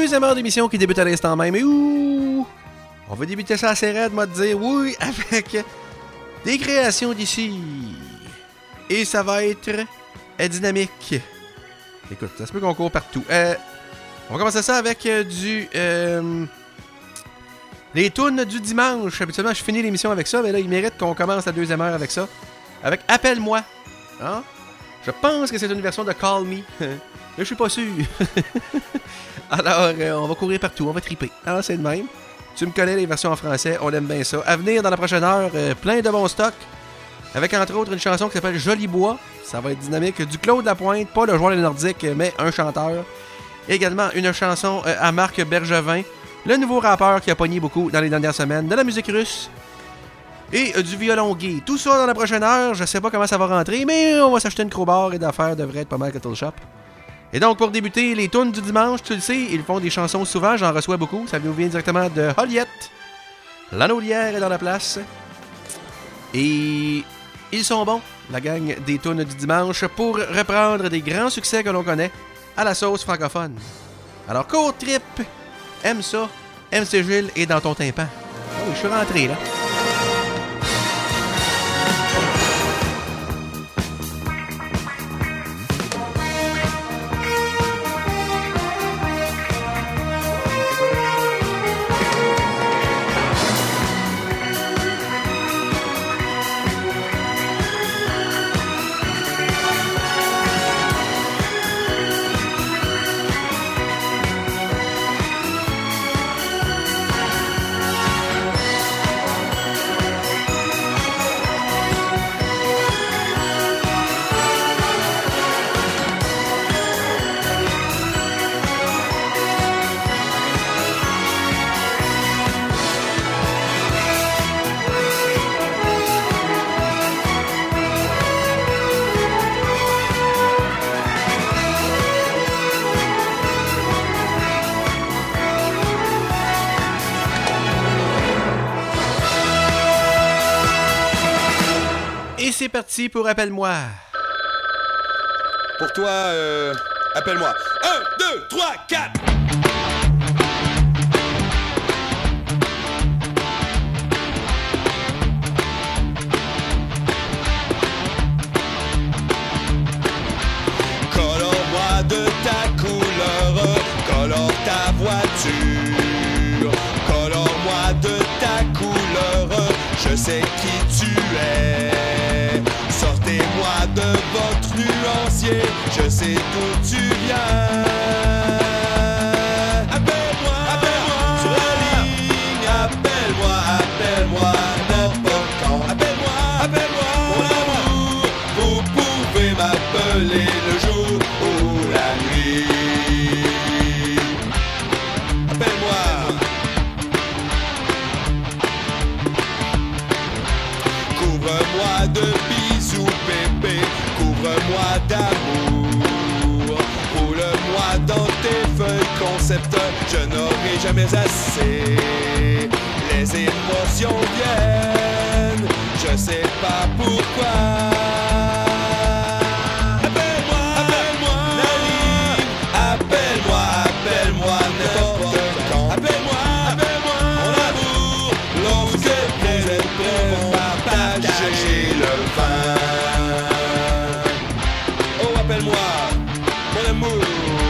Deuxième heure d'émission qui débute à l'instant même. Et ouh! On va débuter ça assez raide, moi, de dire oui, avec des créations d'ici. Et ça va être dynamique. Écoute, ça se peut qu'on court partout. On va commencer ça avec les tunes du dimanche. Habituellement, je finis l'émission avec ça, mais là, il mérite qu'on commence la deuxième heure avec ça. Avec Appelle-moi. Hein? Je pense que c'est une version de Call Me. Là, je suis pas sûr. Alors, on va courir partout, on va triper. Ah, c'est de même. Tu me connais les versions en français, on aime bien ça. À venir dans la prochaine heure, plein de bons stocks. Avec entre autres une chanson qui s'appelle Joli Bois. Ça va être dynamique. Du Claude Lapointe, pas le joueur des Nordiques, mais un chanteur. Également une chanson à Marc Bergevin, le nouveau rappeur qui a pogné beaucoup dans les dernières semaines. De la musique russe. Et du violon gay. Tout ça dans la prochaine heure. Je sais pas comment ça va rentrer, mais on va s'acheter une crowbar et d'affaires devrait être pas mal Kettle Shop. Et donc, pour débuter, les tunes du dimanche, tu le sais, ils font des chansons souvent, j'en reçois beaucoup. Ça nous vient directement de Joliette. L'Anaudière est dans la place. Et ils sont bons, la gang des tunes du dimanche, pour reprendre des grands succès que l'on connaît à la sauce francophone. Alors, Court Trip, aime ça, MC Gilles est dans ton tympan. Oh, je suis rentré, là. C'est parti pour Appelle-moi. Pour toi, appelle-moi. 1, 2, 3, 4. Colore-moi de ta couleur, colore ta voiture. Colore-moi de ta couleur, je sais qui tu es. Sortez-moi de votre nuancier, je sais d'où tu viens. Appelle-moi, appelle-moi, sur la ligne. Appelle-moi, appelle-moi, n'importe quand. Appelle-moi, appelle-moi, mon amour. Vous pouvez m'appeler le jour ou la nuit. Appelle-moi. Couvre-moi de bisous, bébé, couvre-moi d'amour. Roule-moi dans tes feuilles concept, je n'aurai jamais assez. Les émotions viennent, je sais pas pourquoi. Appelle-moi, appelle-moi, la ligne. Appelle-moi, appelle-moi, n'importe quand. Appelle-moi, appelle-moi, mon amour. Lorsque vous êtes prêts pour partager le vin. Oh, appelle-moi, mon amour.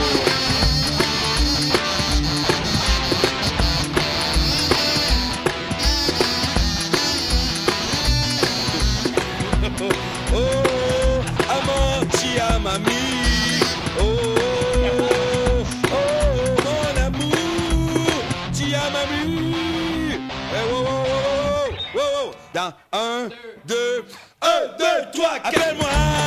Oh, amant, ti amami. Oh, oh, mon amour, ti amami. Eh, wow, wow, wow, wow, wow. Dans 1, 2, 3, appelle-moi,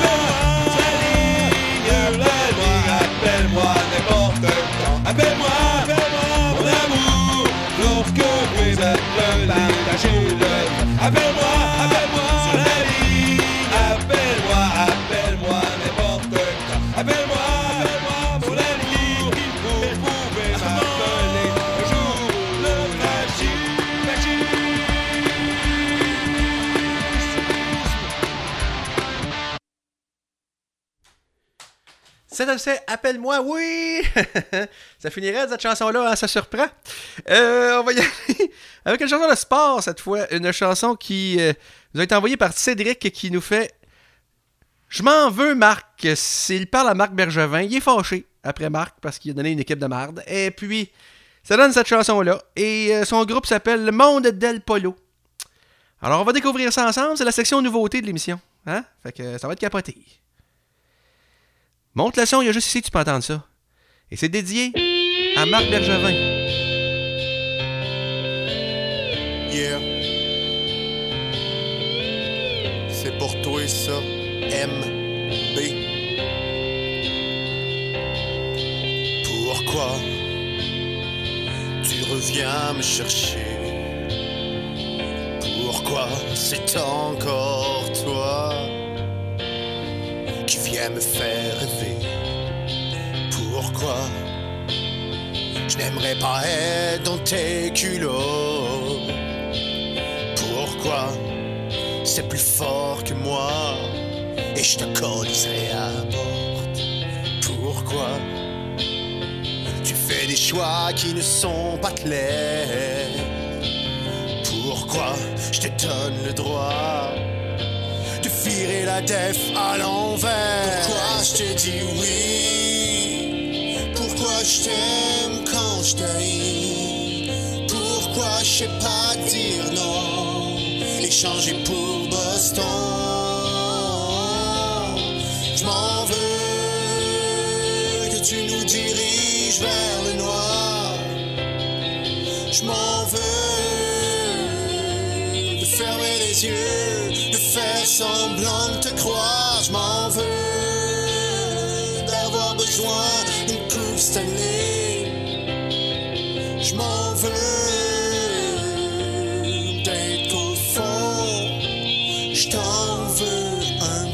appelle-moi, n'importe quand. Appelle-moi, appelle-moi, mon amour. Lorsque vous êtes le partager le. Appelle-moi, appelle-moi, sur la ligne. Appelle-moi, appelle-moi, n'importe quand. Appelle-moi, appelle-moi, mon amour. Vous pouvez m'appeler le jour où le C'est Appelle-moi, oui! Ça finirait cette chanson-là, hein, ça surprend. On va y aller avec une chanson de sport cette fois. Une chanson qui nous a été envoyée par Cédric qui nous fait « Je m'en veux, Marc ». Il parle à Marc Bergevin. Il est fâché après Marc parce qu'il a donné une équipe de marde. Et puis, ça donne cette chanson-là. Et son groupe s'appelle Le Monde del Polo. Alors, on va découvrir ça ensemble. C'est la section nouveauté de l'émission. Hein? Fait que ça va être capoté. Monte le son, il y a juste ici que tu peux entendre ça. Et c'est dédié à Marc Bergevin. Yeah. C'est pour toi ça, MB. Pourquoi tu reviens me chercher? Pourquoi c'est encore toi qui viens me faire rêver? Pourquoi je n'aimerais pas être dans tes culottes? Pourquoi c'est plus fort que moi et je te colliserai à la porte? Pourquoi tu fais des choix qui ne sont pas clairs? Pourquoi je te donne le droit de virer la def à l'envers? Pourquoi je te dis oui? Pourquoi je t'aime quand je t'haïs? Pourquoi je sais pas dire non et changer pour Boston? Je m'en veux que tu nous diriges vers le noir. Je m'en veux de fermer les yeux, de faire semblant de te croire. Je m'en veux d'avoir besoin d'une coupe Stanley. Je m'en veux d'être au fond. Je t'en veux un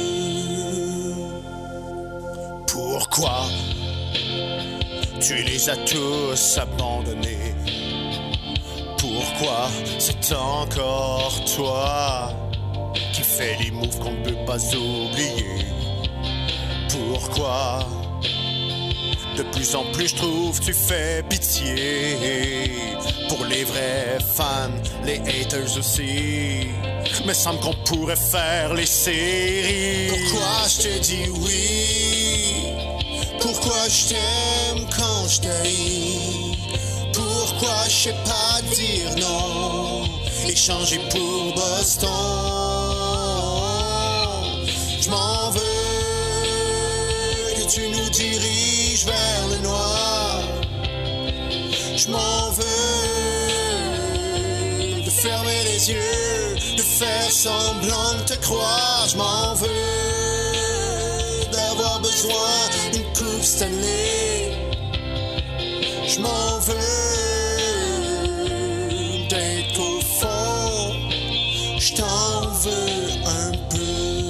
peu. Pourquoi tu les as tous abandonnés? Pourquoi c'est encore toi qui fais les moves qu'on ne peut pas oublier? Pourquoi de plus en plus je trouve tu fais pitié pour les vrais fans, les haters aussi? Me semble qu'on pourrait faire les séries. Pourquoi je te dis oui? Pourquoi je t'aime quand je t'haïs? Pourquoi je sais pas dire non et changer pour Boston? Je m'en veux que tu nous diriges vers le noir. Je m'en veux de fermer les yeux, de faire semblant de te croire. Je m'en veux d'avoir besoin d'une coupe Stanley. Je m'en veux d'être au fond. Je t'en veux un peu.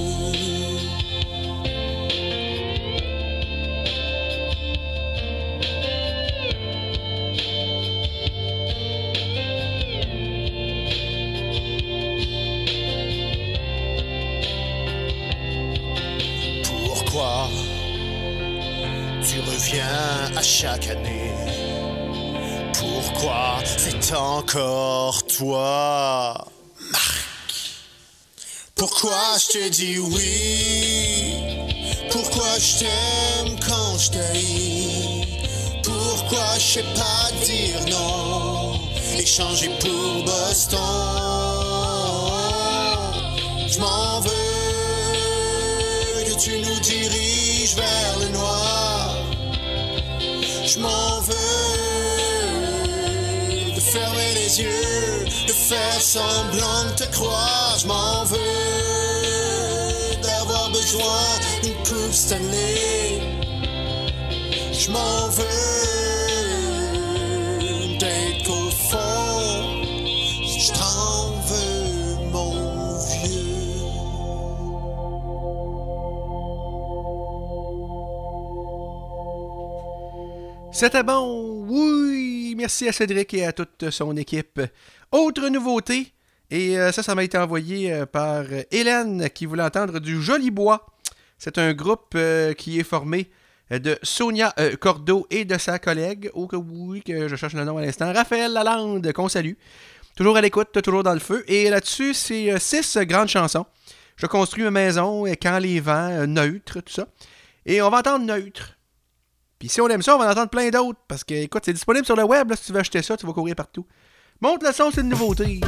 Pourquoi tu reviens à chaque année? Pourquoi c'est encore toi, Marc? Pourquoi je te dis oui? Pourquoi je t'aime quand je t'haïs? Pourquoi je sais pas dire non et changer pour Boston? Je m'en veux que tu nous diriges vers le noir. Je m'en veux de fermer les yeux, de faire semblant de te croire. Je m'en veux d'avoir besoin d'une coupe Stanley. Je m'en veux d'être au fond. Je t'en veux, mon vieux. C'était bon, oui, merci à Cédric et à toute son équipe. Autre nouveauté, et ça m'a été envoyé par Hélène qui voulait entendre du Joli Bois. C'est un groupe qui est formé de Sonia Cordeau et de sa collègue, que je cherche le nom à l'instant, Raphaël Lalande, qu'on salue. Toujours à l'écoute, toujours dans le feu. Et là-dessus, c'est 6 grandes chansons. Je construis ma maison, quand les vents, neutre, tout ça. Et on va entendre neutre. Puis si on aime ça, on va en entendre plein d'autres. Parce que, écoute, c'est disponible sur le web. Là, si tu veux acheter ça, tu vas courir partout. Monte le son, c'est une nouveauté.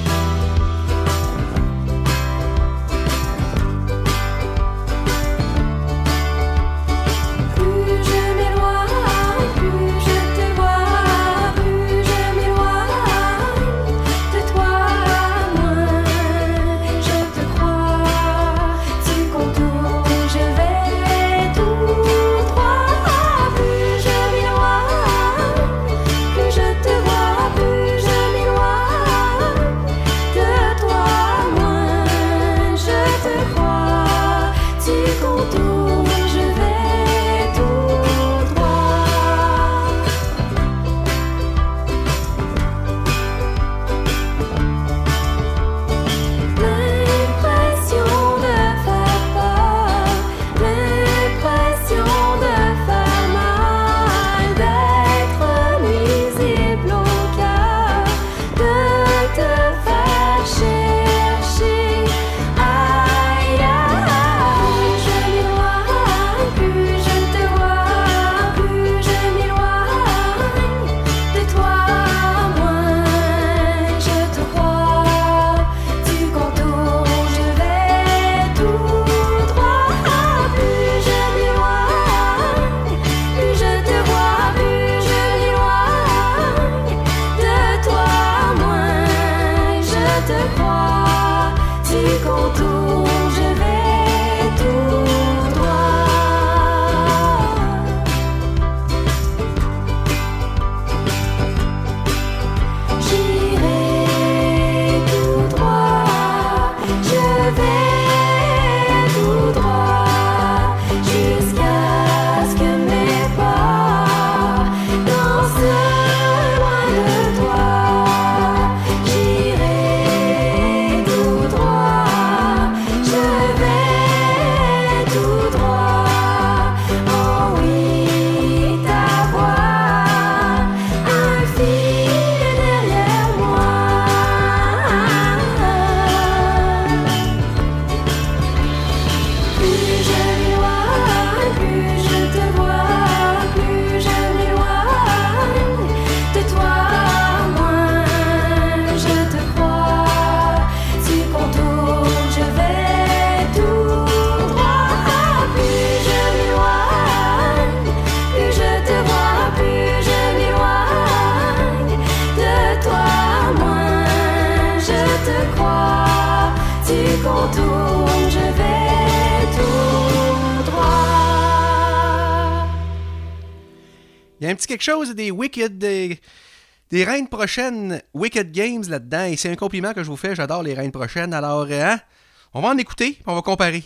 Il y a un petit quelque chose des Wicked, des Reines prochaines Wicked Games là-dedans. Et c'est un compliment que je vous fais. J'adore les Reines prochaines. Alors, on va en écouter et on va comparer.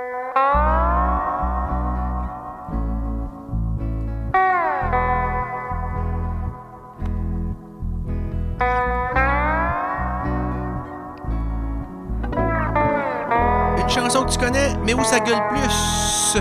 Une chanson que tu connais, mais où ça gueule plus.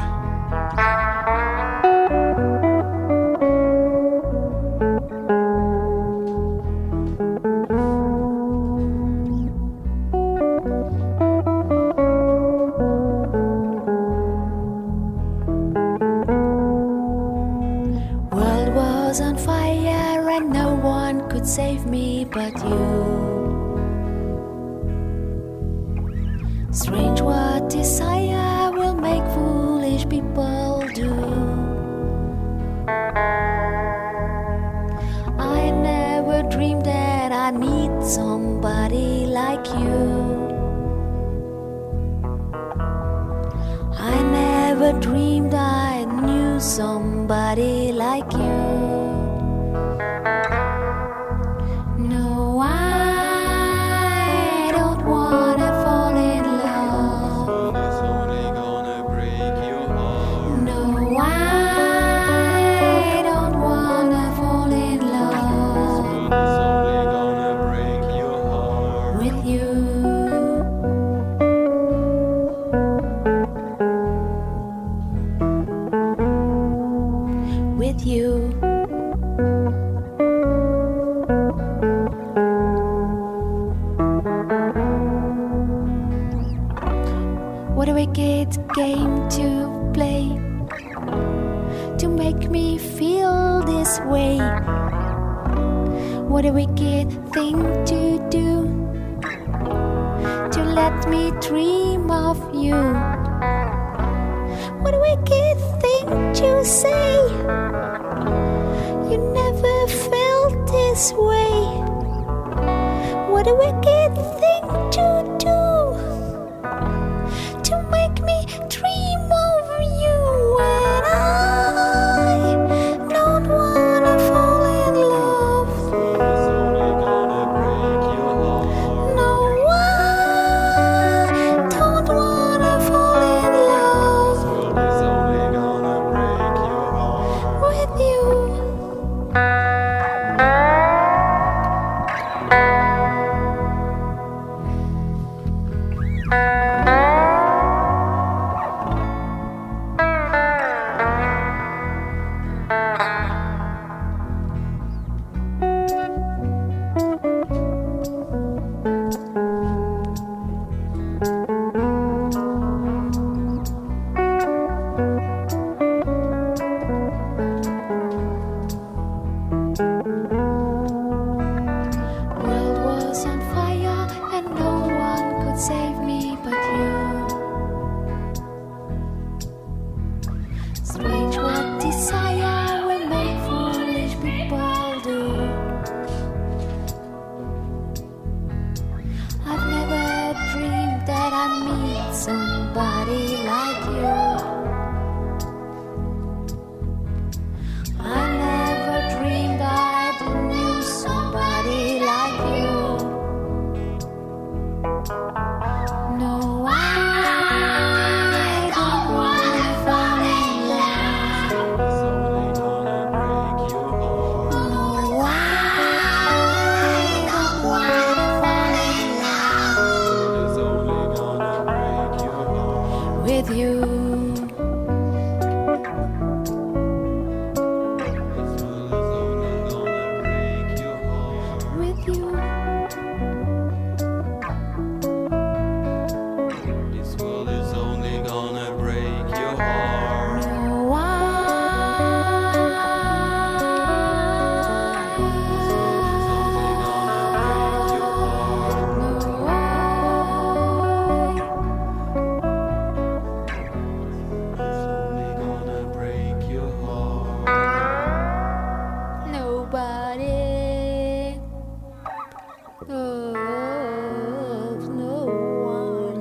Save me but you. Strange what desire will make foolish people do. I never dreamed that I need somebody like you. I never dreamed I knew somebody like you. wicked game to play to make me feel this way. What a wicked thing to do, to let me dream of you. What a wicked thing to say, you never felt this way. What a wicked thing to do, to make me dream of you. And I don't wanna fall in love. No, I don't wanna fall in love with you. World was on fire and no one could save me but you. Strange what desire will make foolish people do. I've never dreamed that I'd meet somebody like you. I never dreamed I'd knew somebody like you. No, I don't wanna fall in love. No, I don't wanna fall in love with you. With you. This world is only gonna break your heart. No, I Only gonna break your heart. nobody loves no one.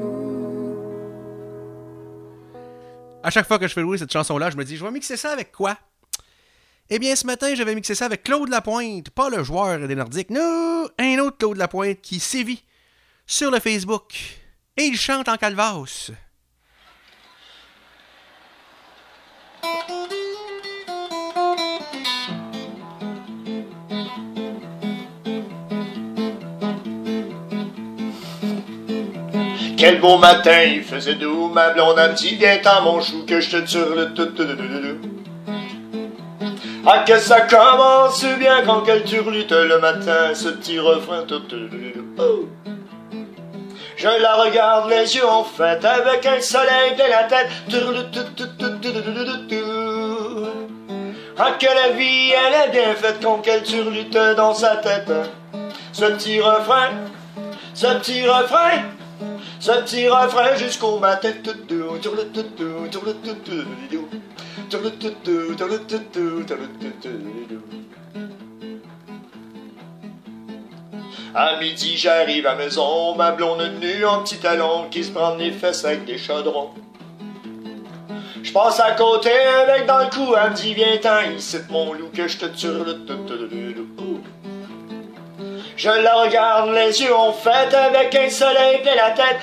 À chaque fois que je fais jouer cette chanson-là, je me dis, je vais mixer ça avec quoi? Eh bien, ce matin, j'avais mixé ça avec Claude Lapointe, pas le joueur des Nordiques, non, un autre Claude Lapointe qui sévit sur le Facebook. Et il chante en calvasse. Quel beau matin, il faisait doux, ma blonde a dit viens-t'en mon chou que je te tire le tout. Ah que ça commence bien quand qu'elle turlute le matin, ce petit refrain oh. Je la regarde les yeux en fête avec un soleil de la tête. Ah que la vie elle est bien faite quand qu'elle turlute dans sa tête. Ce petit refrain, ce petit refrain. Ce petit refrain jusqu'au matin. À midi j'arrive à la maison, ma blonde nue en petit talon qui se prend les fesses avec des chaudrons. Je passe à côté avec dans le cou, elle me dit viens-t'en ici mon loup que je te tire le. Je la regarde les yeux en fête avec un soleil plein la tête.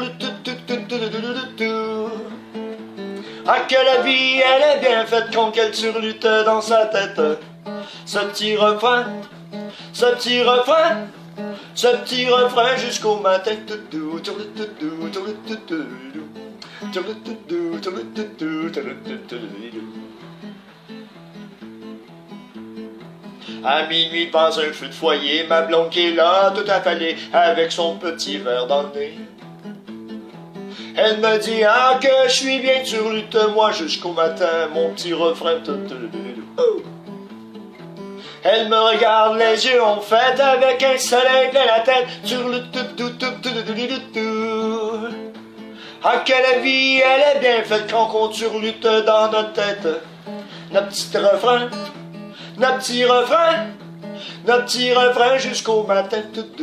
Ah que la vie elle est bien faite quand qu'elle turlute dans sa tête. Ce petit refrain, ce petit refrain, ce petit refrain jusqu'au matin. À minuit passe un feu de foyer, ma blonde qui est là, tout affalée, avec son petit verre dans le nez. Elle me dit ah que je suis bien turlute, moi jusqu'au matin, mon petit refrain. Elle me regarde, les yeux ont fait avec un soleil plein la tête. Ah que la vie elle est bien faite quand on turlute dans notre tête. Notre petit refrain, notre petit refrain, notre petit refrain jusqu'au matin.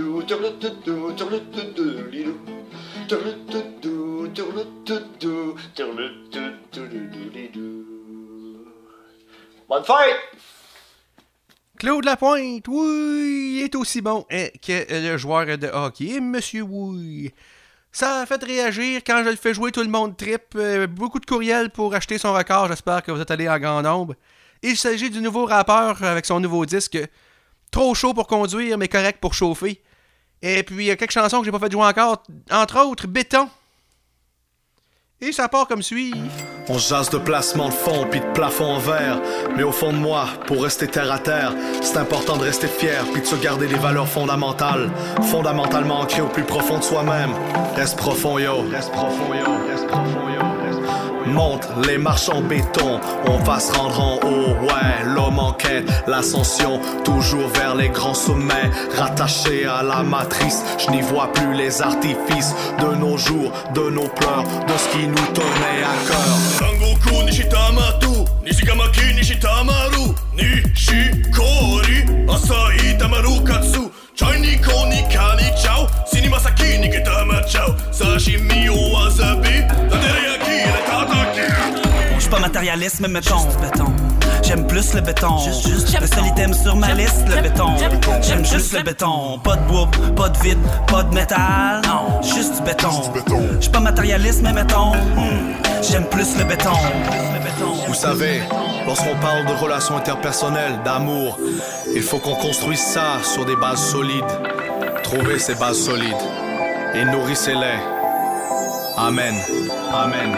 Bonne fête! Claude Lapointe, oui, il est aussi bon que le joueur de hockey, Monsieur Oui. Ça a fait réagir quand je le fais jouer, tout le monde trippe. Beaucoup de courriels pour acheter son record, j'espère que vous êtes allés en grand nombre. Il s'agit du nouveau rappeur avec son nouveau disque, trop chaud pour conduire, mais correct pour chauffer. Et puis il y a quelques chansons que j'ai pas fait jouer encore, entre autres, Béton. Et ça part comme suit. On jase de placement de fond pis de plafond en verre. Mais au fond de moi, pour rester terre à terre, c'est important de rester fier pis de se garder des valeurs fondamentales. Fondamentalement ancrées au plus profond de soi-même. Reste profond yo, reste profond yo, reste profond yo. Monte les marches en béton, on va se rendre en haut, ouais, l'homme en quête, l'ascension, toujours vers les grands sommets, rattaché à la matrice, je n'y vois plus les artifices de nos jours, de nos pleurs, de ce qui nous tenait à cœur. Sangoku Nishitamatu, Nishigamaki Nishitamaru, Nishikori, Asai Tamaru Katsu, Chainiko Nikani Chao, Sinimasaki Nikitama Chao, Sashimi o Wasabi, Tateriyaki le Tataki. Je suis pas matérialiste, mais mettons béton. J'aime plus le béton. Le seul item sur ma liste, le béton. J'aime juste le béton. Pas de bois, pas de vitre, pas de métal. Non, juste du béton. Je suis pas matérialiste, mais mettons. J'aime plus le béton. Vous savez, lorsqu'on parle de relations interpersonnelles, d'amour, il faut qu'on construise ça sur des bases solides. Trouvez ces bases solides et nourrissez-les. Amen. Amen.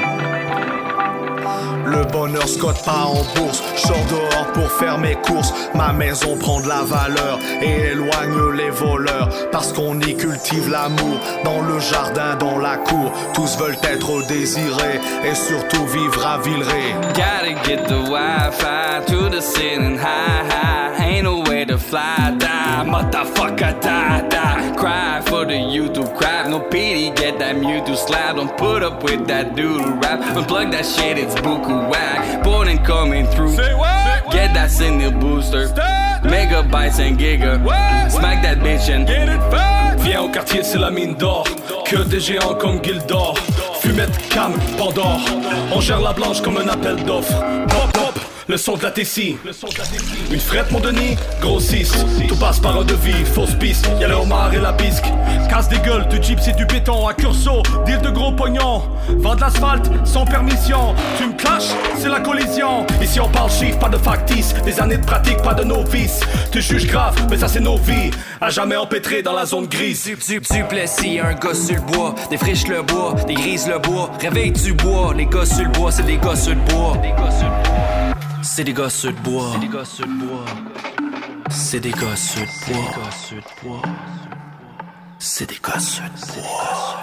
Le bonheur scotte pas en bourse, je sors dehors pour faire mes courses. Ma maison prend de la valeur et éloigne les voleurs. Parce qu'on y cultive l'amour, dans le jardin, dans la cour. Tous veulent être désirés et surtout vivre à Villeray. Gotta get the Wi-Fi to the ceiling high, high. Ain't no way to fly, die, motherfucker, die, die. Cry for the YouTube crap, no pity, get that Mewtwo slap. Don't put up with that doodle rap, unplug that shit, it's buku whack. Born and coming through, say what? Get that signal booster, megabytes and giga, what? Smack that bitch and get it back. Viens au quartier, c'est la mine d'or, que des géants comme Gildor. Fumette, Cam, Pandore, on gère la blanche comme un appel d'offres. Pop, pop, le son de la Tessie. Une frette, mon Denis, grossisse. Tout passe par un devis, fausse piste. Y'a le homard et la bisque. Casse des gueules, du gypsy, du béton. À Curso, deal de gros pognon. Vend de l'asphalte, sans permission. Tu me clashes, c'est la collision. Ici on parle chiffre, pas de factice. Des années de pratique, pas de novice. Tu juges grave, mais ça c'est nos vies. À jamais empêtré dans la zone grise. Du Plessis, un gars sur le bois. Des friches le bois, des grises le bois. Réveille du bois, les gars sur le bois, c'est des gars sur le bois. C'est des gars sur le bois. C'est des gars sur le bois. C'est des gars sur le bois. C'est des gars sur le bois.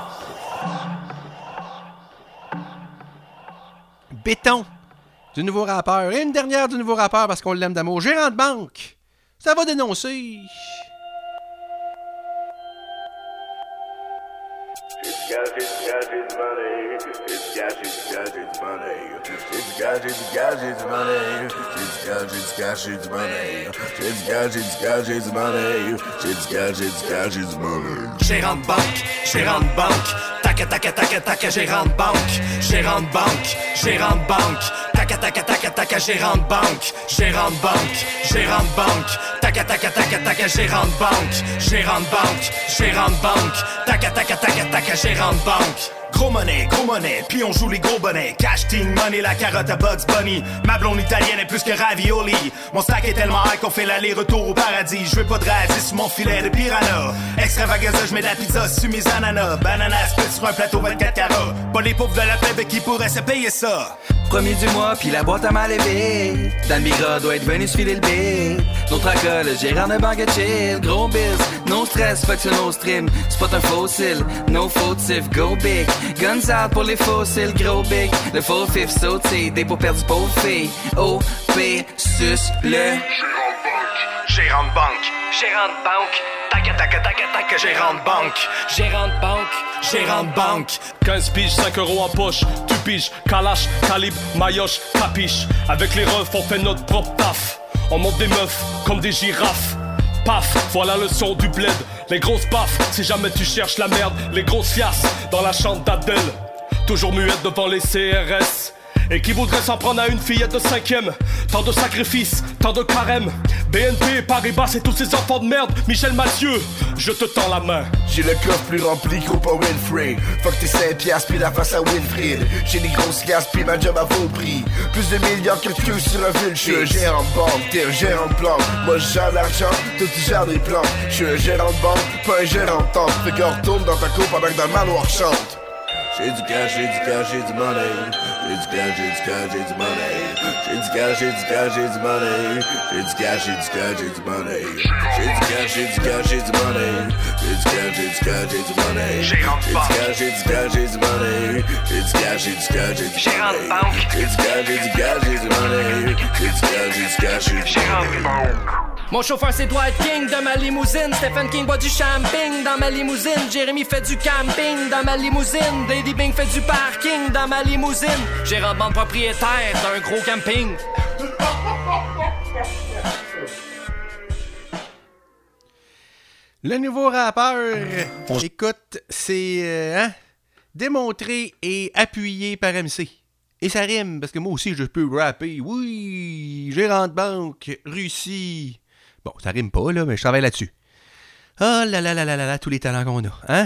Béton du nouveau rappeur. Et une dernière du nouveau rappeur parce qu'on l'aime d'amour. Gérant de banque. Ça va dénoncer. Gérant de banque, gérant de banque. Taca taca taca taca, gérant de banque. Gérant de banque, gérant de banque. Taca taca taca taca, gérant de banque. Gérant de banque, gérant de banque. Taca taca taca taca, gérant de banque. Gérant de banque, gérant de banque. Taca taca taca taca, gérant de banque. Gros monnaie, puis on joue les gros bonnets. Cash, team, money, la carotte à Bugs Bunny. Ma blonde italienne est plus que ravioli. Mon stack est tellement high qu'on fait l'aller-retour au paradis. Je veux pas de radis sur mon filet de piranha. Extravaganza, je mets de la pizza sur mes ananas. Banana split sur un plateau 24 carats. Pas les pauvres de la plèbe qui pourraient se payer ça. Premier du mois, puis la boîte à mal élevée. Dan Bigra doit être venu se filer le big. Notre gars, le gérant de banque chill. Gros biz, no stress, fait que c'est no stream. C'est pas un fossile, no fautif, go big. Guns out pour les faux, c'est le gros big. Le faux fif sauté, des paupières du pauvre fille. O.P. suce-le. Gérant de banque, gérant de banque, taca taca taca taca, gérant de banque, gérant de banque, gérant de banque. 15 piges, 5 euros en poche, tu piges, calache, calibre, maillotche, capiche. Avec les refs, on fait notre propre taf. On monte des meufs comme des girafes. Paf, voilà le son du bled. Les grosses baffes, si jamais tu cherches la merde. Les grosses fiasses dans la chambre d'Adèle. Toujours muette devant les CRS. Et qui voudrait s'en prendre à une fillette de 5ème. Tant de sacrifices, tant de carême. BNP, Paribas et tous ces enfants de merde. Michel Mathieu, je te tends la main. J'ai le coffre plus rempli qu'au pas Winfrey. Fuck tes 5 piastres pis la face à Winfried. J'ai des grosses glaces pis ma job à vos prix. Plus de milliards que de queue sur un fil. J'suis un gérant de banque, t'es un gérant de planque. Moi j'gère l'argent, toi tu gères des plantes. J'suis un gérant de banque, pas un gérant de tente. Fait qu'on retourne dans ta cour pendant que dans le manoir chante. J'ai du cash, j'ai du cash, j'ai du money. J'ai du cash, j'ai du cash, j'ai du money. J'ai du cash, j'ai du cash, j'ai du money. J'ai du cash, j'ai du cash, j'ai du money. J'ai du cash, j'ai du cash, j'ai du money. J'ai du cash, j'ai du cash, j'ai du money. Gérant de banque, j'ai du cash, j'ai du money. J'ai du cash, j'ai du cash, j'ai du money. gérant de banque, J'ai du cash, j'ai du cash, j'ai du money. J'ai du cash, j'ai du cash, j'ai du gérant de banque. Mon chauffeur c'est Dwight King de ma limousine. Stephen King boit du champagne dans ma limousine. Jérémy fait du camping dans ma limousine. Lady Bing fait du parking dans ma limousine. Gérant de banque propriétaire d'un gros camping. Le nouveau rappeur, écoute, c'est démontré et appuyé par MC. Et ça rime, parce que moi aussi je peux rapper. Oui, gérant de banque, Russie. Bon, ça rime pas, là, mais je travaille là-dessus. Oh là là là là là là, tous les talents qu'on a, hein?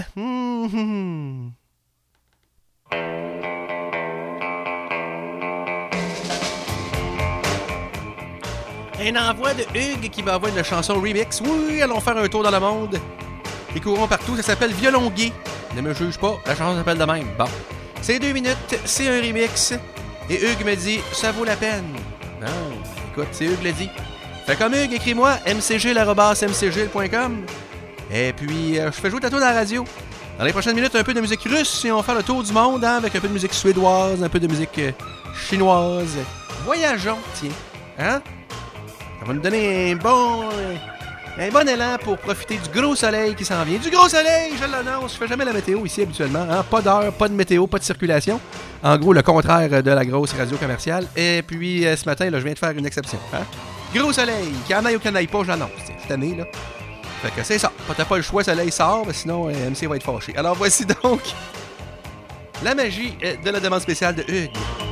Un envoi de Hugues qui va avoir une chanson remix. Oui, allons faire un tour dans le monde. Les courants partout, ça s'appelle Violon Gay. Ne me juge pas, la chanson s'appelle de même. Bon, c'est 2 minutes, c'est un remix. Et Hugues me dit, ça vaut la peine. Non, écoute, c'est Hugues l'a dit. Fait comme Hugues, écris-moi, mcg@mcg.com. Et puis, je fais jouer ta tour dans la radio. Dans les prochaines minutes, un peu de musique russe et on va faire le tour du monde, hein, avec un peu de musique suédoise, un peu de musique chinoise. Voyageons, tiens. Hein? Ça va nous donner un bon élan pour profiter du gros soleil qui s'en vient. Du gros soleil, je l'annonce. Je fais jamais la météo ici habituellement. Hein? Pas d'heure, pas de météo, pas de circulation. En gros, le contraire de la grosse radio commerciale. Et puis, ce matin, là, je viens de faire une exception. Hein? Gros soleil, qu'il y en aille ou qu'il n'y en aille pas, je l'annonce. Cette année, là. Fait que c'est ça. T'as pas le choix, le soleil sort, mais sinon, MC va être fâché. Alors, voici donc la magie de la demande spéciale de Hugues.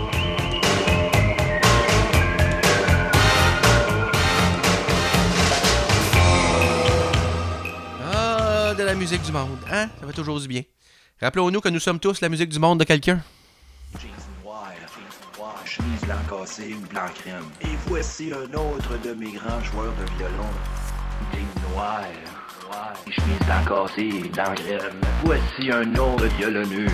Ah, de la musique du monde, hein? Ça fait toujours du bien. Rappelons-nous que nous sommes tous la musique du monde de quelqu'un. Chemise blanc cassé ou blanc crème. Et voici un autre de mes grands joueurs de violon. Jeans noir, chemise blanc cassé, blanc crème. Voici un autre violonneux.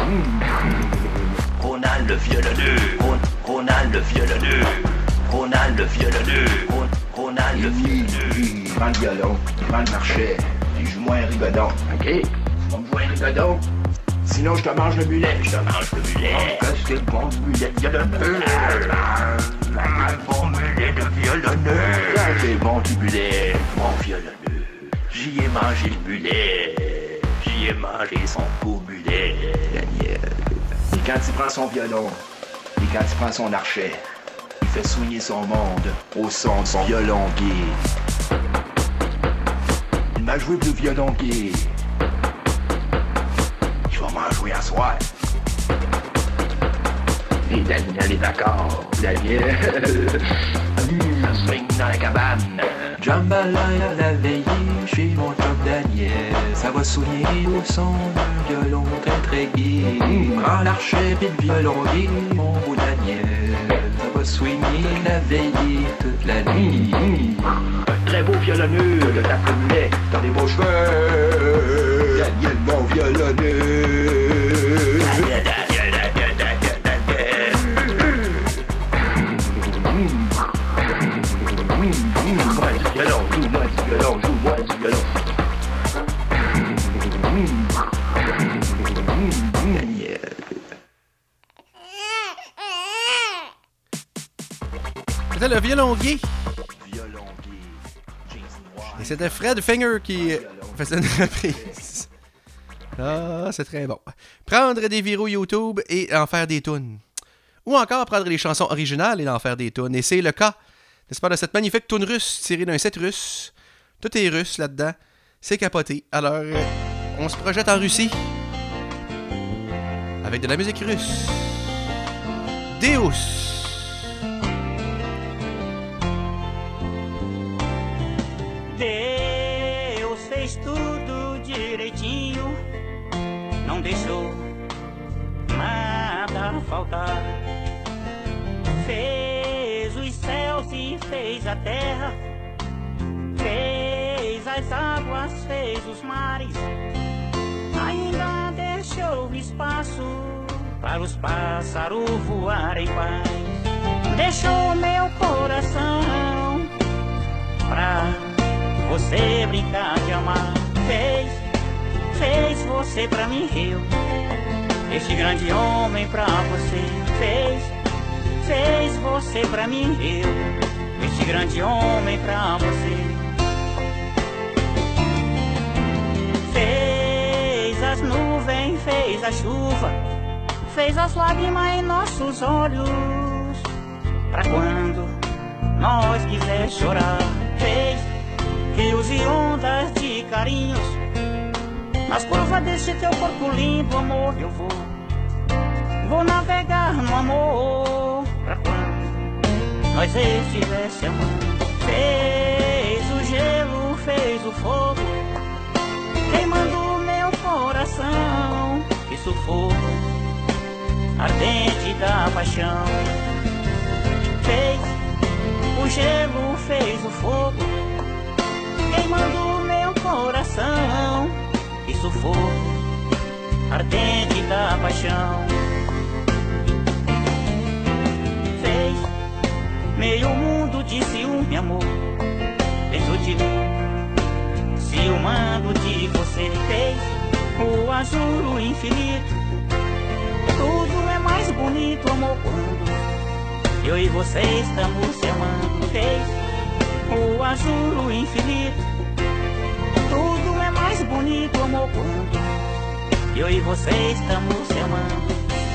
Ronald le violonneux. Ronald le violonneux. Ronald le violonneux. Ronald le violonneux. Prends le violon, prends le marché. Tu joues moins un rigodon. OK? Tu vas me jouer un rigodon? Sinon, je te mange le mulet. Je te mange le mulet. Qu'est-ce que c'est bon mulet de violonneux? Un bon mulet de violonneux. C'est bon du mulet, mon violonneux. J'y ai mangé le mulet. J'y ai mangé son beau mulet. Daniel. Et quand il prend son violon, et quand il prend son archet, il fait soigner son monde au son de son violon gay. Il m'a joué du violon gay. On va m'en jouer à soir. Et Daniel est d'accord. Daniel, ça swing dans la cabane. Jambalaya la veillée chez mon chum Daniel. Ça va soigner au son d'un violon très très gai. Prends l'archet pis le violon gai, mon beau Daniel. Ça va soigner la veillée toute la nuit. Un très beau violonneux, le tape-mulet dans les beaux cheveux. Daniel, mon violonneux. Joue-moi du violon, joue-moi du violon. Daniel. le violon gay. Et c'était Fred Finger qui faisait une reprise. Ah, c'est très bon. Prendre des viraux YouTube et en faire des tunes. Ou encore prendre les chansons originales et en faire des tunes. Et c'est le cas, n'est-ce pas, de cette magnifique tune russe tirée d'un set russe. Tout est russe là-dedans. C'est capoté. Alors, on se projette en Russie. Avec de la musique russe. Deus. Deus fez tudo direitinho, não deixou nada faltar. Fez os céus e fez a terra, fez as águas, fez os mares, ainda deixou espaço para os pássaros voar em paz. Deixou meu coração pra você brincar de amar. Fez você pra mim, eu, este grande homem pra você. Fez você pra mim, eu, este grande homem pra você. Fez as nuvens, fez a chuva, fez as lágrimas em nossos olhos, pra quando nós quiser chorar. Fez rios e ondas de carinhos, nas curvas desse teu corpo lindo, amor, eu vou navegar no amor, pra quando nós estivesse amando. Fez o gelo, fez o fogo, queimando meu coração, que sufoco ardente da paixão. Fez o gelo, fez o fogo, queimando meu coração, que sufoco ardente da paixão. Fez meio mundo de ciúme, amor, dentro de mim, ciumando de você. Fez o azul, o infinito, tudo é mais bonito, amor, quando eu e você estamos se amando. Fez o azul, o infinito, tudo é mais bonito, amor, quando eu e você estamos se amando.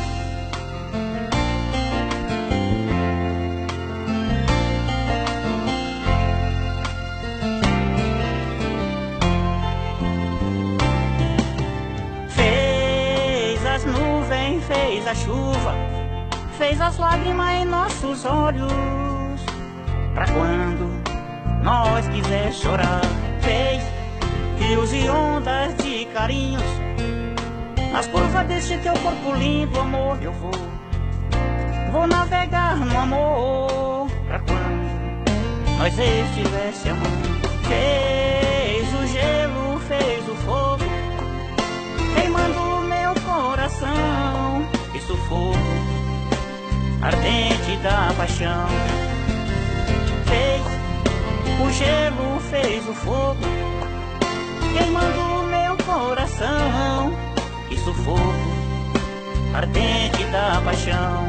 Fez as nuvens, fez a chuva, fez as lágrimas em nossos olhos, pra quando nós quiser chorar. Fez rios e ondas de carinhos, nas curvas deste teu corpo lindo, amor, eu vou navegar no amor, pra quando nós estivesse amando. Fez o gelo, fez o fogo, queimando meu coração, que sufoco ardente da paixão. Fez o gelo, fez o fogo, queimando meu coração, que sufoco ardente da paixão.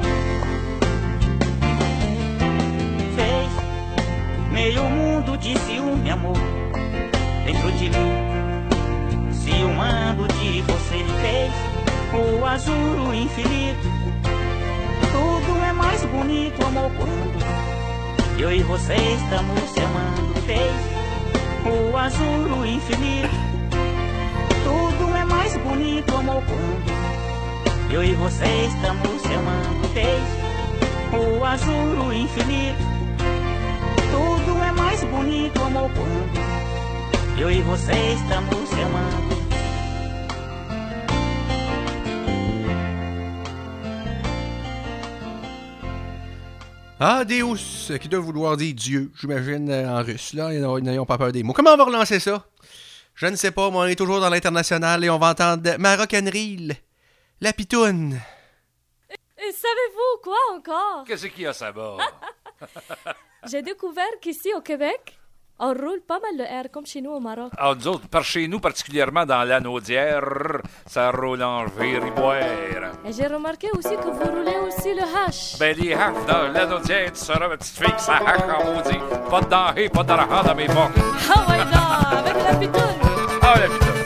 Fez meio mundo de ciúme, amor, dentro de mim, ciumando de você. Fez o azul, o infinito, tudo é mais bonito, amor, quando eu e você estamos se amando. Fez o azul, o infinito, tudo é mais bonito, amor, quando eu e você estamos se amando. Fez o azul, o infinito, tudo é mais bonito, amor, quando eu e você estamos se amando. Ah, Deus, qui doit vouloir dire Dieu, j'imagine, en russe, là, ils n'ayons pas peur des mots. Comment on va relancer ça? Je ne sais pas, mais on est toujours dans l'international et on va entendre Marocanerie, la pitoune. Et savez-vous quoi encore? Qu'est-ce qu'il y a, ça bord? J'ai découvert qu'ici au Québec, On roule pas mal le R comme chez nous au Maroc. Ah, nous autres, par chez nous, particulièrement dans l'Anaudière, ça roule en viriboire. Et j'ai remarqué aussi que vous roulez aussi le hash. Ben, les hachs dans l'Anaudière, tu seras ma petite fille qui ça hache en maudit. Pas de danger, pas d'argent dans mes poches. Ah ouais, non, avec la pitoune. Ah, la pitoune.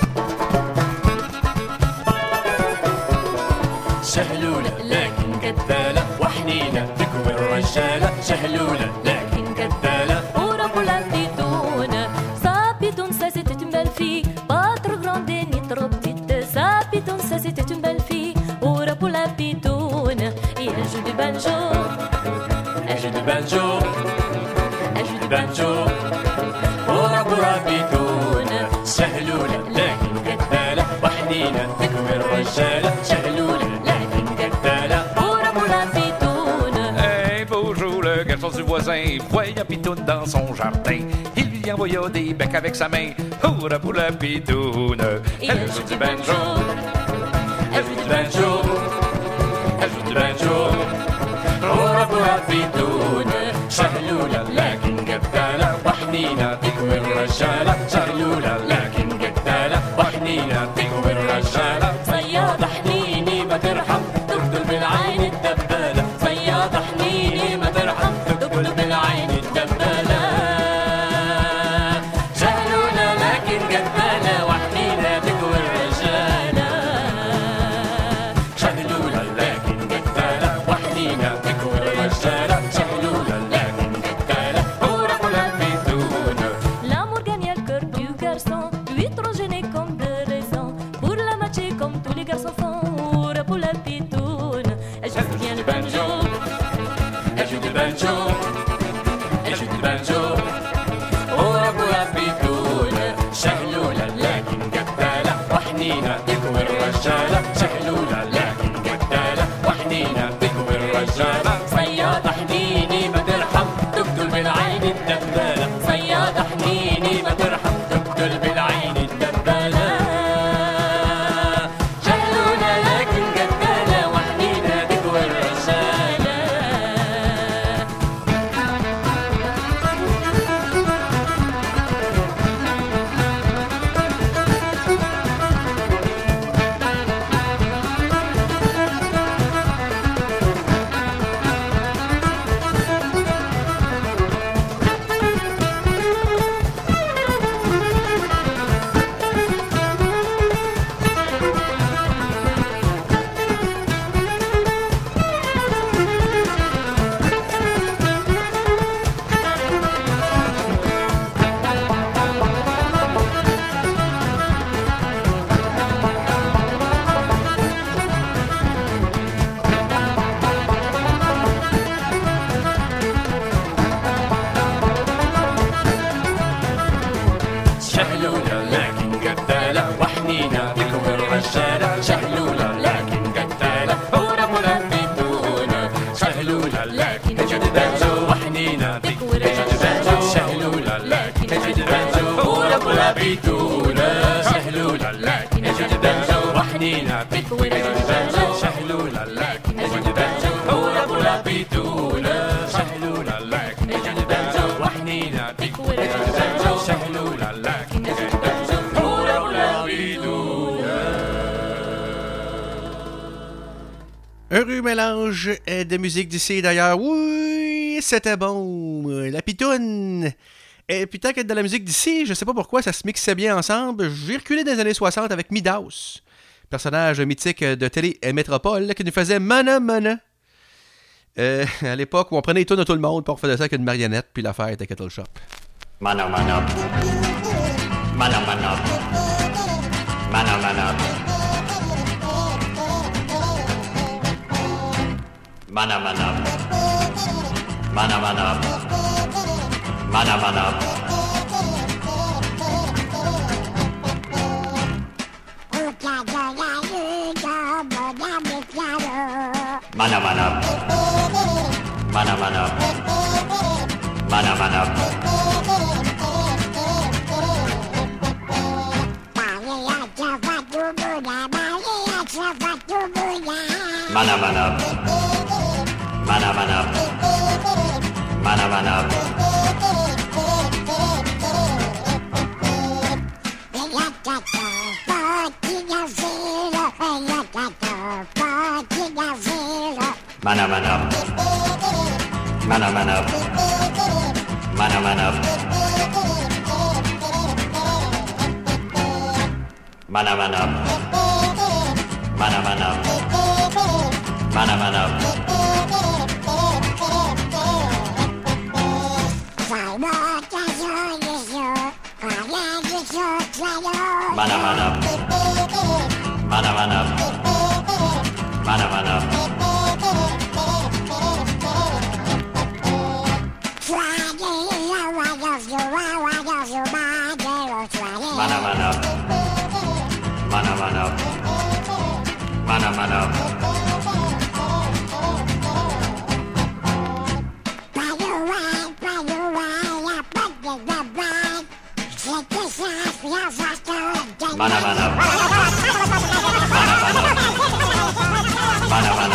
شهلولة لكن كدالة وحنينة تكوي الرجالة شهلولة لكن كدالة Pour la pitoune, sa pitoune, ça c'était une belle fille, pas trop grande ni trop petite. Sa pitoune, ça c'était une belle fille, pour la pitoune. Et elle joue du banjo, elle joue du banjo, elle joue du banjo. pour la pitoune, شهلولة لكن كدالة وحنينة تكوي الرجالة شهلولة لكن كدالة pour la pitoune. Un beau jour, le garçon du voisin voyait Pitoune dans son jardin. Il lui envoya des becs avec sa main. Hurrah pour la Pitoune. Elle joue du banjo. Elle joue du banjo. Elle joue du banjo. Hurrah pour la Pitoune. شهلولة لكن قتالة وحنينة تكوي الرجالة شهلولة لكن قتالة وحنينة تكوي الرجالة صيادة حنيني ما ترحم تقتل بالعين الدبالة صيادة حنيني ما ترحم تقتل بالعين الدبالة شهلولة لكن قتالة وحنينة تكوي الرجالة شهلولة لكن قتالة وحنينة تكوي الرجالة شهلولة لكن قتالة هورا pour la Pitoune. L'amour gagne le cœur du garçon, lui trop gêné comme de raison. Pour la matcher comme tous les garçons font, pour la pitoune. Elle joue bien le banjo, elle joue du banjo, elle joue du banjo. هورا pour la Pitoune. شهلولة لكن قتالة وحنينة تكوي الرجالة شهلولة لكن قتالة وحنينة تكوي الرجالة صيادة حنيني ما ترحم تقتل بالعين الدبالة صيادة حنيني ما ترحم تقتل بالعين الدبالة شهلولة لكن قتالة وحنينة تكوي الرجالة شهلولة لكن قتالة وحنينة تكوي الرجالة شهلولة لكن قتالة هورا pour la Pitoune. شهلولة لكن تجد بانجو وحنينة تكوي الرجالة شهلولة لكن تجد بانجو هورا pour la Pitoune. شهلولة لكن تجد بانجو وحنينة تكوي الرجالة شهلولة لكن تجد بانجو هورا pour la Pitoune. شهلولة لكن تجد بانجو وحنينة تكوي الرجالة شهلولة لكن تجد بانجو هورا pour la Pitoune. Heureux mélange de musique d'ici et d'ailleurs. Oui, c'était bon. La pitoune. Et puis tant qu'être de la musique d'ici, je sais pas pourquoi ça se mixait bien ensemble. J'ai reculé dans les années 60 avec Midaus, personnage mythique de télé et Métropole qui nous faisait Mana Mana. À l'époque où on prenait les tunes de tout le monde pour faire ça avec une marionnette, puis l'affaire était Kettle Shop. Mana Mana. Mana Mana. Mana Mana. Mana Mana. Mana Mana. Mana Mana. Mana Mana. Mana Mana. Mana Mana. Mana Mana. Mana Mana. Mana Mana. Mana mana. Mana mana. Mana mana. Mana mana. Mana mana. Mana mana. Mana mana. Mana mana. Mana mana. Mana mana. Mana mana. Mana mana. Mana mana. Mana mana. Mana mana.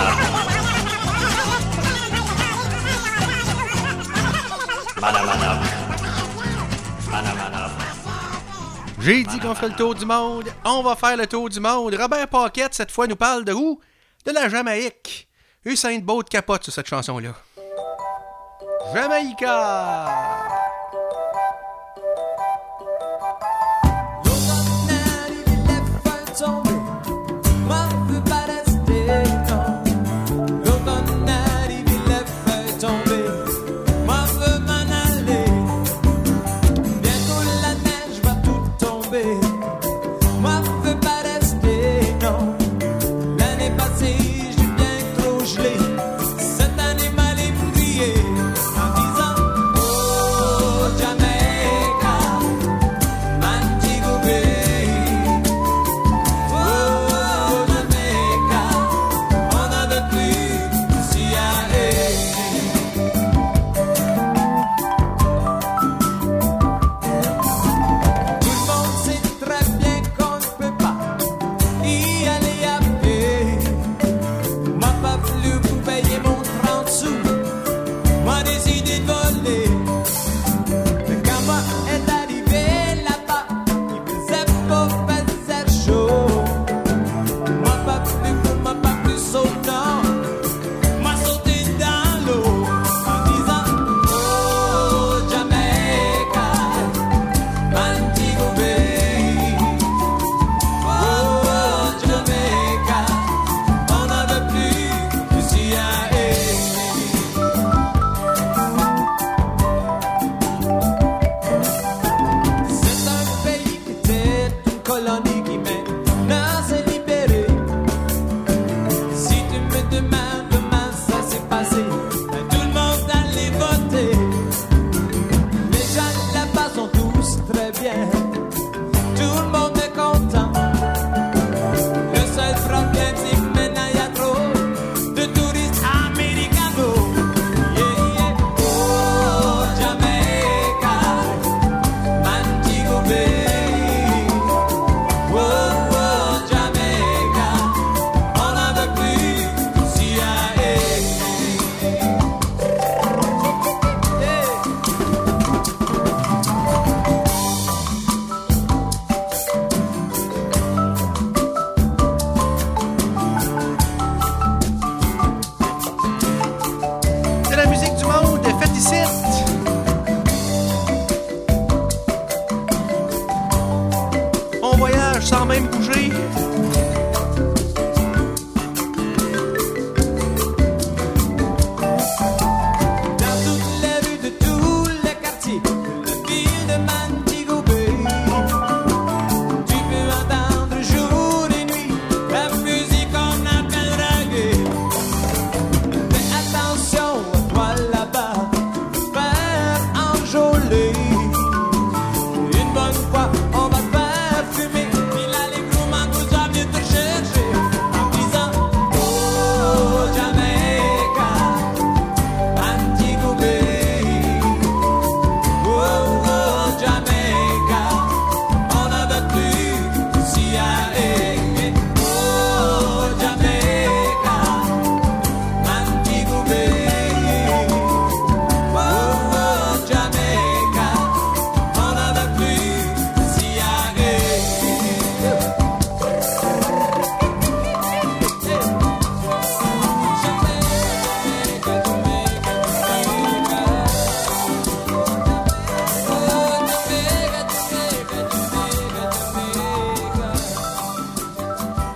Mana mana. Mana mana. J'ai dit qu'on ferait le tour du monde. On va faire le tour du monde. Robert Paquette, cette fois, nous parle de où? De la Jamaïque. Usain Bolt capote sur cette chanson-là. Jamaïca! Cet animal est brillé en disant oh sans même bouger. Dans toutes les rues de tous les quartiers de la ville de Montego Bay, tu peux entendre jour et nuit la musique qu'on appelle reggae. Fais attention à toi là-bas, faire enjôler. Une bonne fois, on va te faire fumer, puis là les gros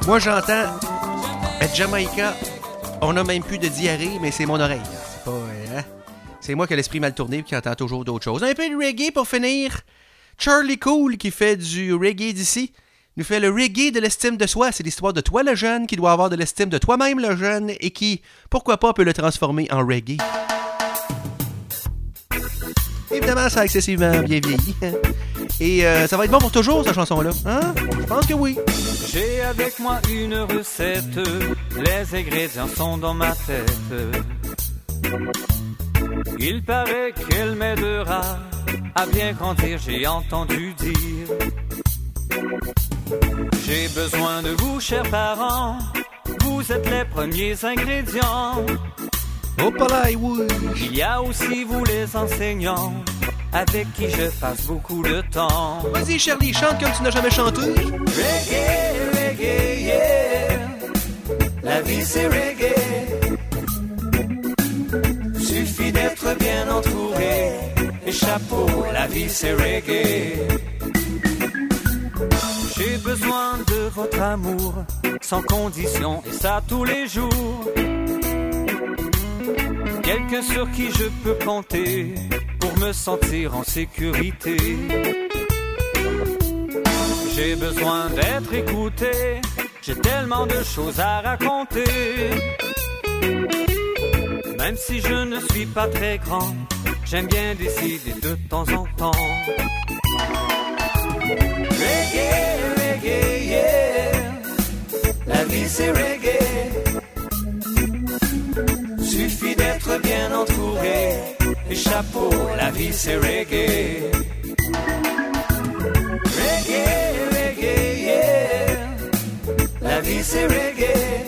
Moi, j'entends à Jamaïca, on a même plus de diarrhée, mais c'est mon oreille. C'est pas... hein? C'est moi qui ai l'esprit mal tourné et qui entend toujours d'autres choses. Un peu de reggae pour finir. Charlie Cool, qui fait du reggae d'ici, nous fait le reggae de l'estime de soi. C'est l'histoire de toi, le jeune, qui doit avoir de l'estime de toi-même, le jeune, et qui, pourquoi pas, peut le transformer en reggae. Évidemment, ça a excessivement bien vieilli. Et ça va être bon pour toujours, cette chanson-là. Hein? Je pense que oui. J'ai avec moi une recette. Les ingrédients sont dans ma tête. Il paraît qu'elle m'aidera à bien grandir, j'ai entendu dire. J'ai besoin de vous, chers parents. Vous êtes les premiers ingrédients. Oh, pas oui. Il y a aussi vous, les enseignants, avec qui je passe beaucoup de temps. Vas-y, Charlie, chante comme tu n'as jamais chanté. Reggae, reggae, yeah. La vie, c'est reggae. Suffit d'être bien entouré. Et chapeau, la vie, c'est reggae. J'ai besoin de votre amour, sans condition, et ça tous les jours. Quelqu'un sur qui je peux compter pour me sentir en sécurité. J'ai besoin d'être écouté, j'ai tellement de choses à raconter. Même si je ne suis pas très grand, j'aime bien décider de temps en temps. Reggae, reggae, yeah. La vie c'est reggae. Suffit d'être bien entouré. Et chapeau, la vie c'est reggae. Reggae, reggae, yeah. La vie c'est reggae.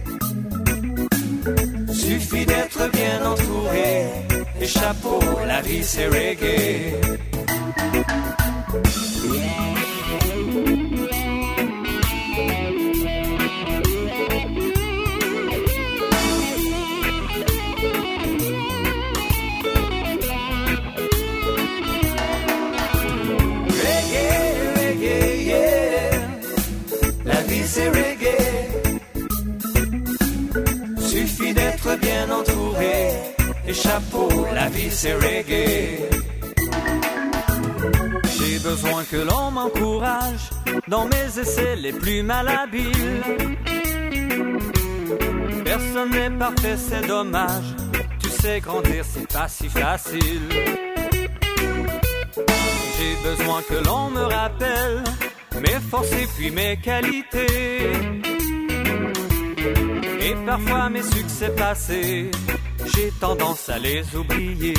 Suffit d'être bien entouré. Et chapeau, la vie c'est reggae. C'est reggae. Suffit d'être bien entouré. Et chapeau, la vie c'est reggae. J'ai besoin que l'on m'encourage dans mes essais les plus malhabiles. Personne n'est parfait, c'est dommage. Tu sais, grandir c'est pas si facile. J'ai besoin que l'on me rappelle mes forces et puis mes qualités. Et parfois mes succès passés, j'ai tendance à les oublier.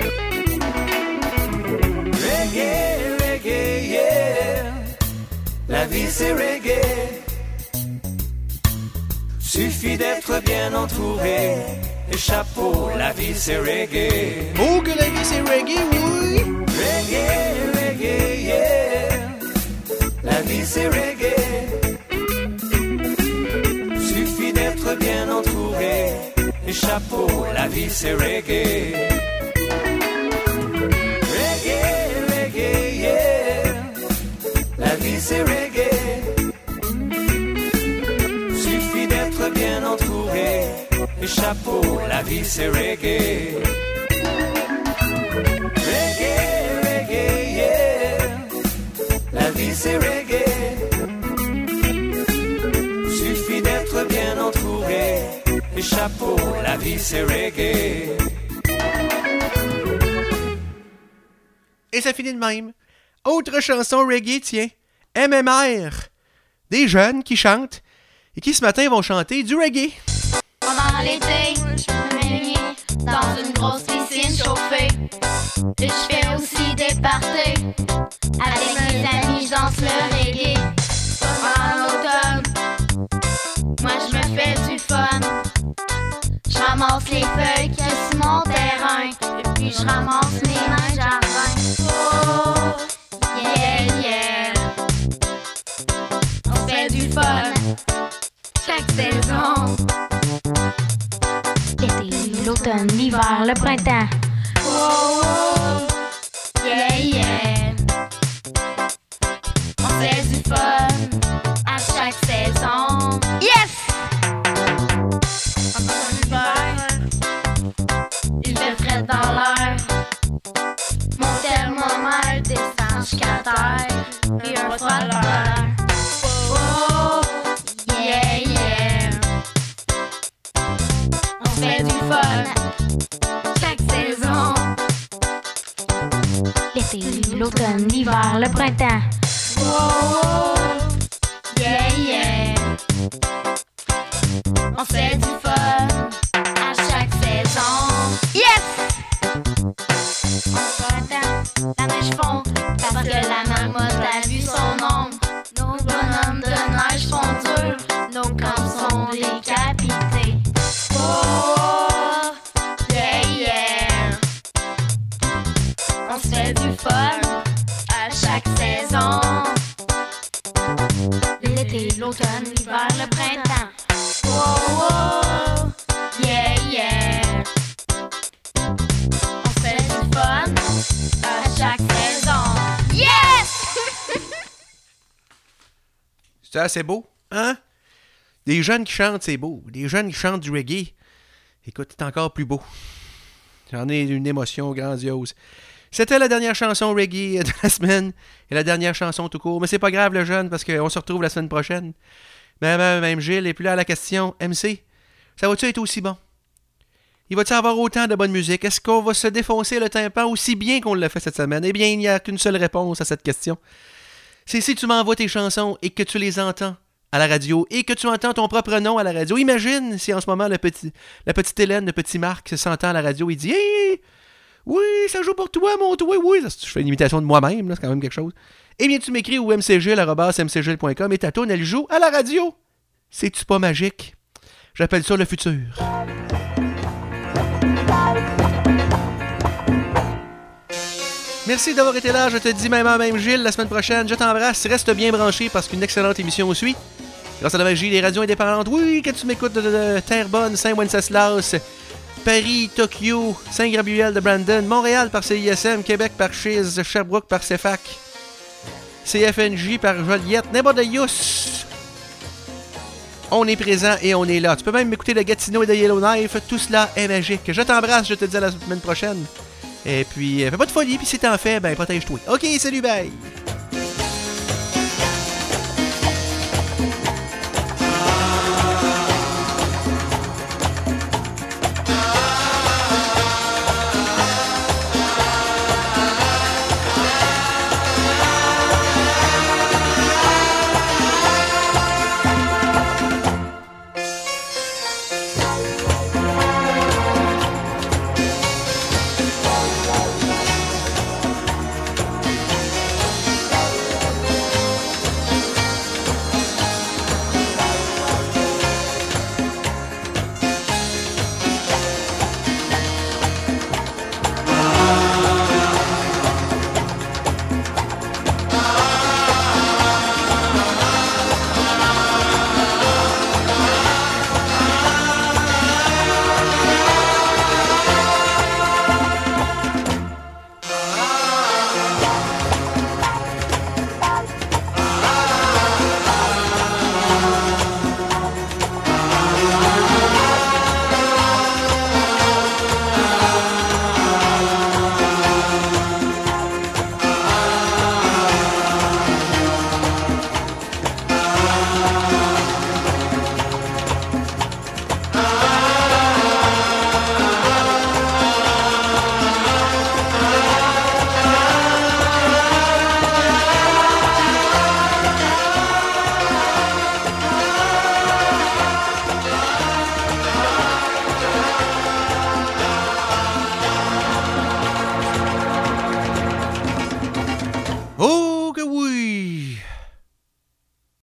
Reggae, reggae, yeah. La vie c'est reggae. Suffit d'être bien entouré. Et chapeau, la vie c'est reggae. Oh que la vie c'est reggae, oui. Reggae, reggae, yeah. La vie c'est reggae. Suffit d'être bien entouré. Et chapeau, la vie c'est reggae. Reggae, reggae, yeah. La vie c'est reggae. Suffit d'être bien entouré. Et chapeau, la vie c'est reggae. Reggae, reggae, yeah. La vie c'est reggae. Suffit d'être bien entouré. Et chapeau, la vie c'est reggae. Et ça finit de même. Autre chanson reggae, tiens. MMR. Des jeunes qui chantent et qui ce matin vont chanter du reggae. Pendant l'été, je me baignais dans une grosse piscine chauffée. Et je fais aussi des parties. Avec mes amis, je danse le reggae. Pendant l'automne, moi je me fais du fun. Je ramasse les feuilles qu'il y a sur mon terrain. Et puis je ramasse mes mains de jardin. Oh, yeah, yeah. On fait du fun chaque saison. L'été, l'automne, l'hiver, le printemps. Oh, yeah, yeah. On fait du fun à chaque saison. l'automne, l'hiver, le printemps. Oh, yeah, yeah. On se fait du fun à chaque saison. Yes! On printemps, la neige fond, parce que la marmotte a vu son ombre. Nos bonhommes de neige font dur, nos camps sont décapités. Oh, yeah, yeah. On se fait du fun à chaque saison. L'été, l'automne, l'hiver, le printemps. Oh, oh, yeah, yeah. On se fait du fun à chaque saison. Yes! C'est assez beau, hein? Des jeunes qui chantent, c'est beau. Des jeunes qui chantent du reggae. Écoute, c'est encore plus beau. J'en ai une émotion grandiose. C'était la dernière chanson reggae de la semaine et la dernière chanson tout court. Mais c'est pas grave, le jeune, parce qu'on se retrouve la semaine prochaine. Même Gilles. Et puis là, à la question, MC, ça va-tu être aussi bon? Il va-tu avoir autant de bonne musique? Est-ce qu'on va se défoncer le tympan aussi bien qu'on l'a fait cette semaine? Eh bien, il n'y a qu'une seule réponse à cette question. C'est si tu m'envoies tes chansons et que tu les entends à la radio et que tu entends ton propre nom à la radio. Imagine si en ce moment la petite Hélène, le petit Marc s'entend à la radio, il dit « Hey! Oui, ça joue pour toi, mon toi, oui! » Je fais une imitation de moi-même, là, c'est quand même quelque chose. Eh bien, tu m'écris au mcgil@mcgil.com et ta tourne, elle joue à la radio. C'est-tu pas magique? J'appelle ça le futur. Merci d'avoir été là. Je te dis même Gilles, la semaine prochaine. Je t'embrasse. Reste bien branché parce qu'une excellente émission suit. Grâce à la magie des radios indépendantes. Oui, que tu m'écoutes de Terrebonne, Saint-Wenceslas, Paris, Tokyo, Saint-Gabriel de Brandon, Montréal par CISM, Québec par Chiz, Sherbrooke par CFAC, CFNJ par Joliette, n'importe Yous. On est présent et on est là. Tu peux même m'écouter de Gatineau et de Yellowknife. Tout cela est magique. Je t'embrasse. Je te dis à la semaine prochaine. Et puis, fais pas de folie. Puis si t'en fais, ben protège-toi. OK, salut, bye!